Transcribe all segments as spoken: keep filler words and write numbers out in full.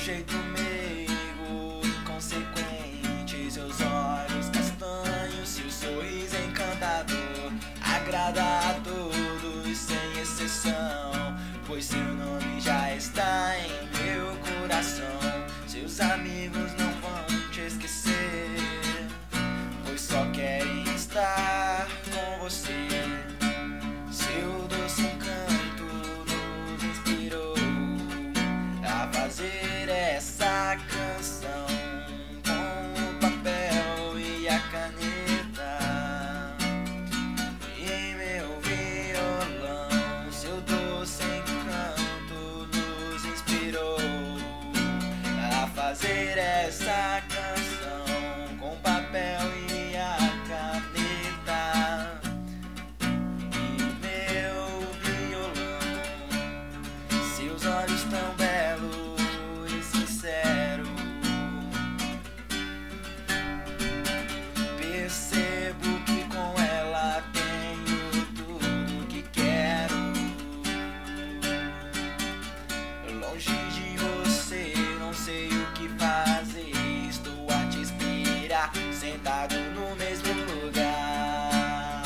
jeito meigo, inconsequente, seus olhos castanhos, seu sorriso encantador agrada a todos sem exceção, pois seu nome já está em meu coração. Seus amigos não vão te esquecer, pois só querem estar com você. Seu doce encanto nos inspirou a fazer essa canção com o papel e a caneta e meu violão. Seu doce encanto nos inspirou a fazer essa canção com papel e a caneta e meu violão. Seus olhos tão belos e sinceros, percebo que com ela tenho tudo que quero. Longe de você não sei o que fazer, estou a te esperar sentado no mesmo lugar.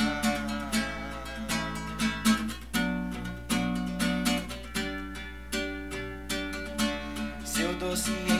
Seu doce